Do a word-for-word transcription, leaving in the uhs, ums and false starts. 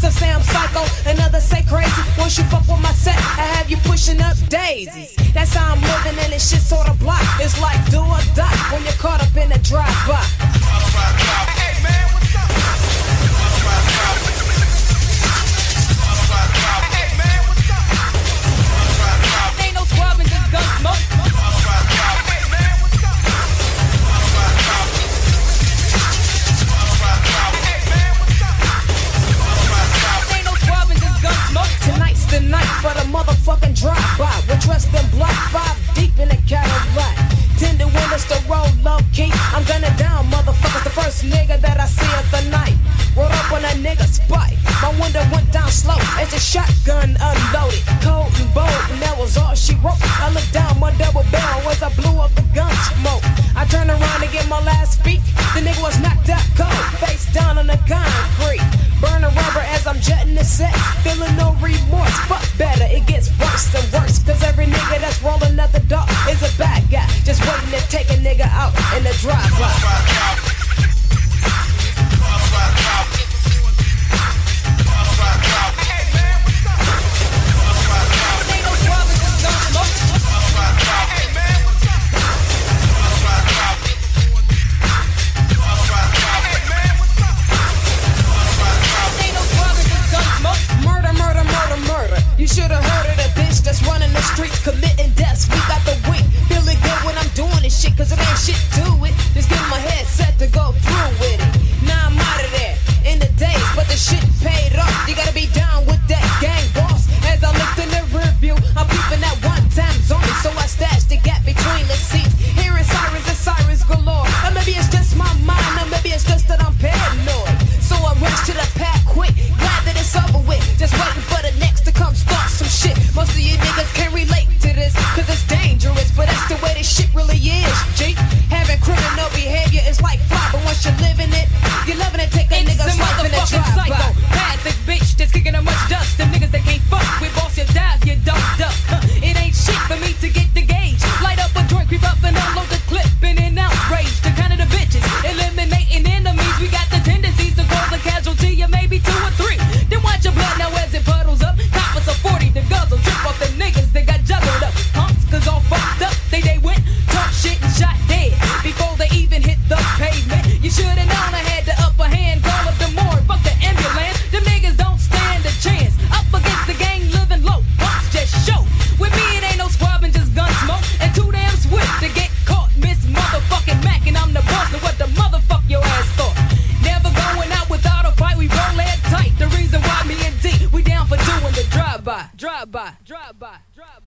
Some say I'm psycho, and others say crazy. Once you fuck with my set, I have you pushing up daisies. That's how I'm living, and this shit sorta block. It's like do or die when you're caught up in a drive-by. Hey man, what's up? Hey man, what's up? Ain't no squabbing, just gun smoke. Hey man, what's up? Hey man, what's up? Ain't no squabbing, just gun smoke. Tonight's the night for the motherfucking drive-by. We're dressed in black, five deep in the Cadillac. Tinted windows to roll low key. I'm gunning down motherfuckers. The first nigga that I see of the night. Rolled up on that nigga spike. My window went down slow as a shotgun unloaded. Cold and bold, and that was all she wrote. I looked down my double barrel as I blew up the gun smoke. I turned around to get my last speak. The nigga was knocked out cold, face down on the concrete. Burning rubber as I'm jetting the set. Feeling no remorse, fuck better. It gets worse and worse. Cause every nigga that's rolling at the door is a bad guy. Just waiting to take a nigga out in the drive-by. You should've heard of the bitch that's running the streets, committing deaths. We got the wit, feeling good when I'm doing this shit, cause it ain't shit to it. Just getting my head set to go through with it. Now I'm out of there in the days, but the shit